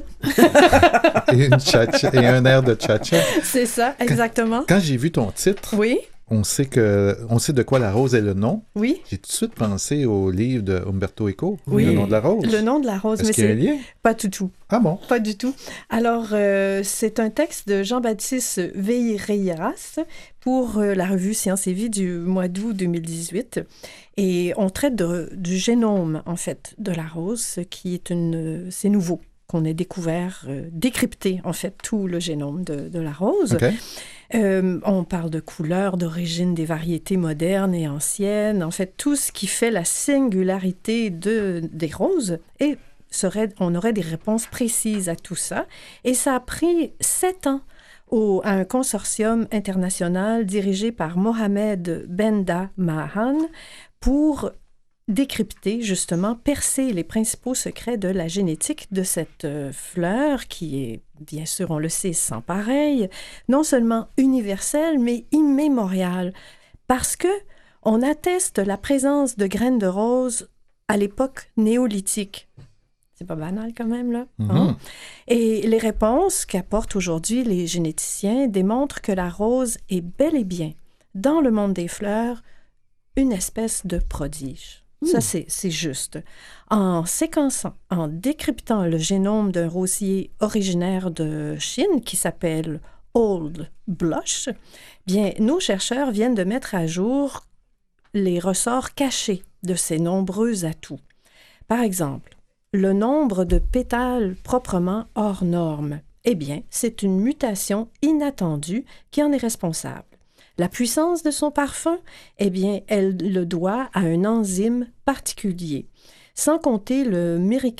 Et un air de cha-cha. C'est ça, exactement. Quand j'ai vu ton titre, oui. On sait de quoi la rose est le nom. Oui. J'ai tout de suite pensé au livre de Umberto Eco, oui. Le nom de la rose. Le nom de la rose. Est-ce qu'il y a un lien? Pas du tout. Ah bon? Pas du tout. Alors, c'est un texte de Jean-Baptiste Veyreiras pour la revue Science et Vie du mois d'août 2018. Et on traite du génome, en fait, de la rose, qui est c'est nouveau qu'on ait découvert, décrypté, en fait, tout le génome de la rose. Okay. On parle de couleurs, d'origine des variétés modernes et anciennes, en fait, tout ce qui fait la singularité des roses. Et on aurait des réponses précises à tout ça. Et ça a pris 7 ans à un consortium international dirigé par Mohamed Benda Mahan pour décrypter, justement, percer les principaux secrets de la génétique de cette fleur qui est, bien sûr, on le sait, sans pareil, non seulement universelle, mais immémoriale, parce que on atteste la présence de graines de rose à l'époque néolithique. C'est pas banal quand même, là. Mm-hmm. Hein? Et les réponses qu'apportent aujourd'hui les généticiens démontrent que la rose est bel et bien, dans le monde des fleurs, une espèce de prodige. Ça, c'est juste. En séquençant, en décryptant le génome d'un rosier originaire de Chine qui s'appelle Old Blush, bien, nos chercheurs viennent de mettre à jour les ressorts cachés de ces nombreux atouts. Par exemple, le nombre de pétales proprement hors norme. Eh bien, c'est une mutation inattendue qui en est responsable. La puissance de son parfum, eh bien, elle le doit à un enzyme particulier. Sans compter le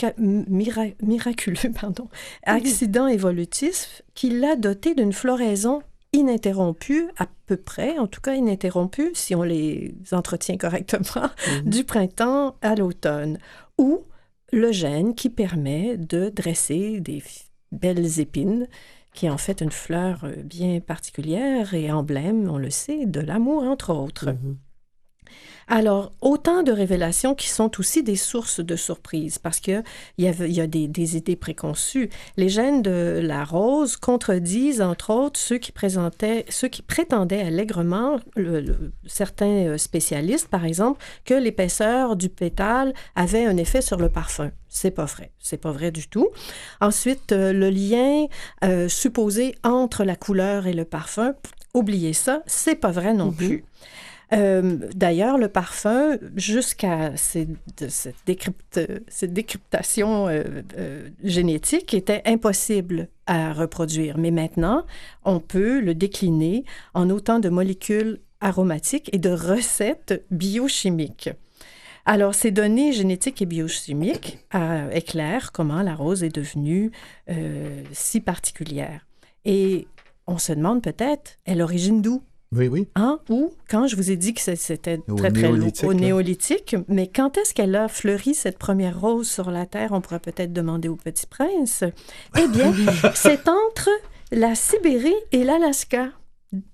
miraculeux accident évolutif qui l'a doté d'une floraison ininterrompue, à peu près, en tout cas ininterrompue, si on les entretient correctement, du printemps à l'automne, ou le gène qui permet de dresser des belles épines, qui est en fait une fleur bien particulière et emblème, on le sait, de l'amour, entre autres. Mm-hmm. Alors, autant de révélations qui sont aussi des sources de surprises, parce qu'il y a des idées préconçues. Les gènes de la rose contredisent, entre autres, ceux qui prétendaient allègrement, certains spécialistes, par exemple, que l'épaisseur du pétale avait un effet sur le parfum. C'est pas vrai. C'est pas vrai du tout. Ensuite, le lien supposé entre la couleur et le parfum, oubliez ça, c'est pas vrai non plus. D'ailleurs, le parfum, jusqu'à cette décryptation génétique, était impossible à reproduire. Mais maintenant, on peut le décliner en autant de molécules aromatiques et de recettes biochimiques. Alors, ces données génétiques et biochimiques éclairent comment la rose est devenue si particulière. Et on se demande peut-être, elle est l'origine d'où? Oui, oui. Hein? Ou, quand je vous ai dit que c'était très lourd, au néolithique, mais quand est-ce qu'elle a fleuri, cette première rose sur la Terre? On pourrait peut-être demander au Petit Prince. Eh bien, c'est entre la Sibérie et l'Alaska.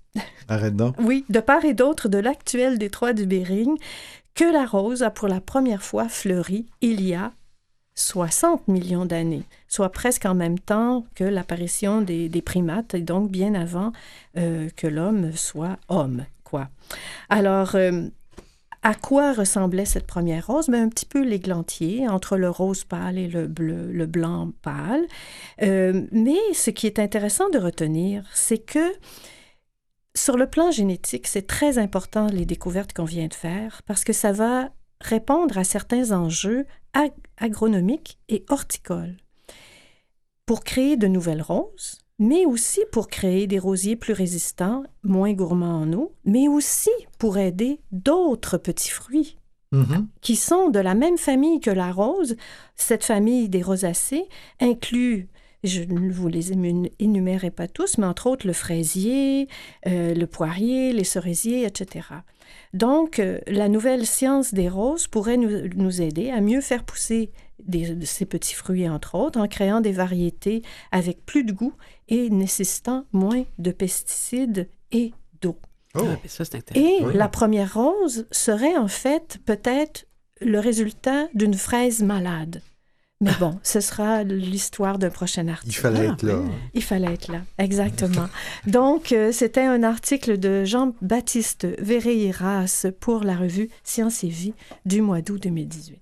Arrête donc. Oui, de part et d'autre de l'actuel détroit du Bering, que la rose a pour la première fois fleuri il y a 60 millions d'années, soit presque en même temps que l'apparition des primates, et donc bien avant que l'homme soit homme, quoi. Alors, à quoi ressemblait cette première rose? Un petit peu l'églantier, entre le rose pâle et le blanc pâle. Mais ce qui est intéressant de retenir, c'est que sur le plan génétique, c'est très important les découvertes qu'on vient de faire parce que ça va répondre à certains enjeux agronomiques et horticoles pour créer de nouvelles roses, mais aussi pour créer des rosiers plus résistants, moins gourmands en eau, mais aussi pour aider d'autres petits fruits qui sont de la même famille que la rose. Cette famille des rosacées inclut, je ne vous les énumérerai pas tous, mais entre autres le fraisier, le poirier, les cerisiers, etc. Donc, la nouvelle science des roses pourrait nous aider à mieux faire pousser ces petits fruits, entre autres, en créant des variétés avec plus de goût et nécessitant moins de pesticides et d'eau. Oh. Ça, c'est intéressant. Et la première rose serait en fait peut-être le résultat d'une fraise malade. Mais bon, ce sera l'histoire d'un prochain article. Il fallait être là. Il fallait être là, exactement. Donc, c'était un article de Jean-Baptiste Véreiras pour la revue Science et Vie du mois d'août 2018.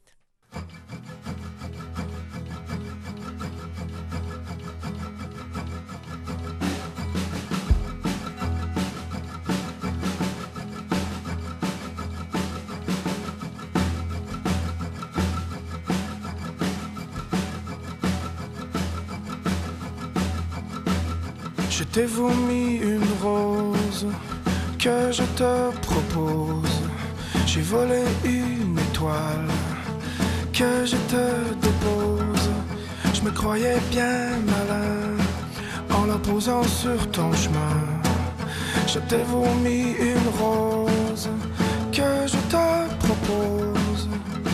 Je t'ai vomi une rose que je te propose. J'ai volé une étoile que je te dépose. Je me croyais bien malin en la posant sur ton chemin. Je t'ai vomi une rose que je te propose.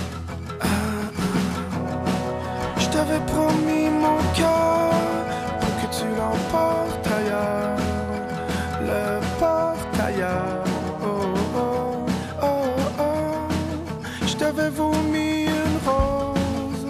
Je t'avais promis mon cœur pour que tu l'emportes ailleurs, le porte ailleurs. Oh, oh, oh, oh. Je t'avais vomi une rose.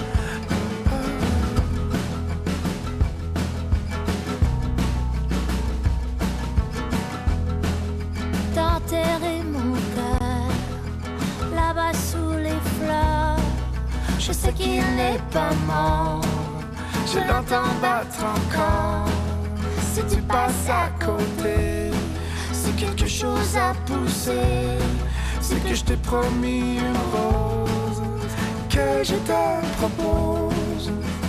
D'enterrer mon cœur là-bas sous les fleurs. Je sais qu'il n'est pas mort. Je l'entends battre encore. Si tu passes à côté, c'est quelque chose à pousser. C'est que je t'ai promis une rose que je te propose.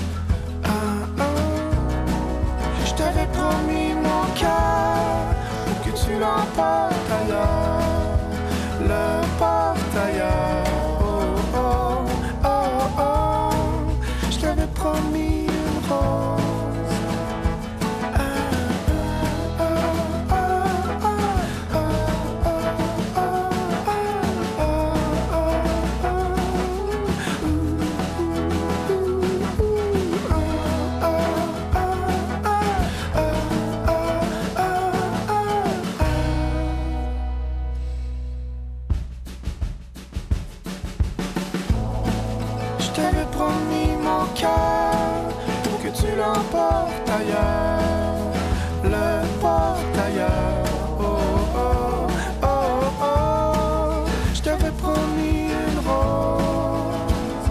Je t'avais promis mon cœur pour que tu l'emportes ailleurs, le porte ailleurs. Oh, oh, oh, oh. Je t'avais promis une rose. L'emporte ailleurs, le porte ailleurs. Oh, oh, oh, oh. Je t'avais promis une rose.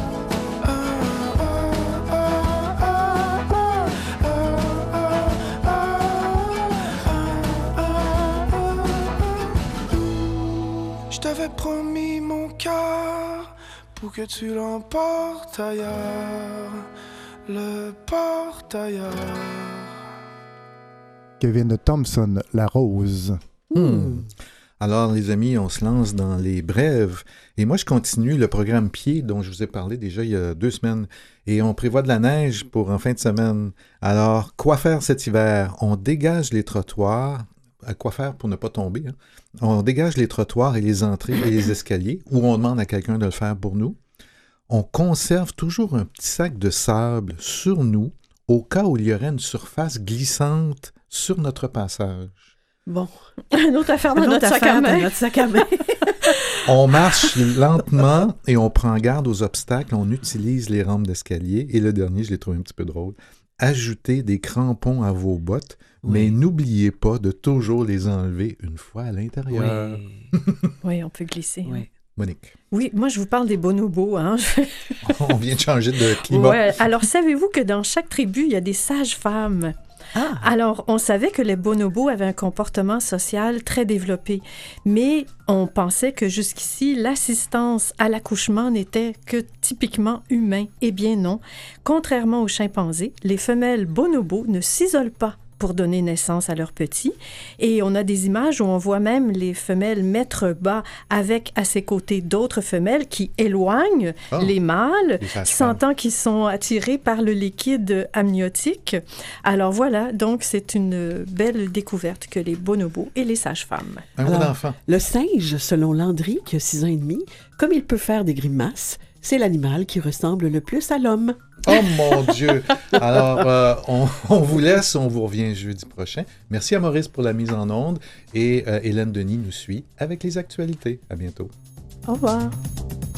Je t'avais promis mon cœur pour que tu l'emportes ailleurs. Le porte ailleurs. Kevin Thompson, La Rose. Alors, les amis, on se lance dans les brèves. Et moi, je continue le programme Pied dont je vous ai parlé déjà il y a 2 semaines. Et on prévoit de la neige pour en fin de semaine. Alors, quoi faire cet hiver? On dégage les trottoirs. À quoi faire pour ne pas tomber? On dégage les trottoirs et les entrées et les escaliers, ou on demande à quelqu'un de le faire pour nous. On conserve toujours un petit sac de sable sur nous au cas où il y aurait une surface glissante sur notre passage. Bon. Une autre affaire dans notre sac à main. On marche lentement et on prend garde aux obstacles. On utilise les rampes d'escalier. Et le dernier, je l'ai trouvé un petit peu drôle. Ajoutez des crampons à vos bottes, mais n'oubliez pas de toujours les enlever une fois à l'intérieur. Oui, on peut glisser. Oui. Monique. Oui, moi, je vous parle des bonobos. Hein? On vient de changer de climat. Ouais. Alors, savez-vous que dans chaque tribu, il y a des sages-femmes? Ah. Alors, on savait que les bonobos avaient un comportement social très développé, mais on pensait que jusqu'ici, l'assistance à l'accouchement n'était que typiquement humain. Eh bien non. Contrairement aux chimpanzés, les femelles bonobos ne s'isolent pas pour donner naissance à leurs petits. Et on a des images où on voit même les femelles mettre bas avec à ses côtés d'autres femelles qui éloignent les mâles, sentant qu'ils sont attirés par le liquide amniotique. Alors voilà, donc c'est une belle découverte que les bonobos et les sages-femmes. Un mot d'enfant. Le singe, selon Landry, qui a 6 ans et demi, comme il peut faire des grimaces, c'est l'animal qui ressemble le plus à l'homme. Oh mon Dieu! Alors, on vous laisse, on vous revient jeudi prochain. Merci à Maurice pour la mise en onde et Hélène Denis nous suit avec les actualités. À bientôt. Au revoir.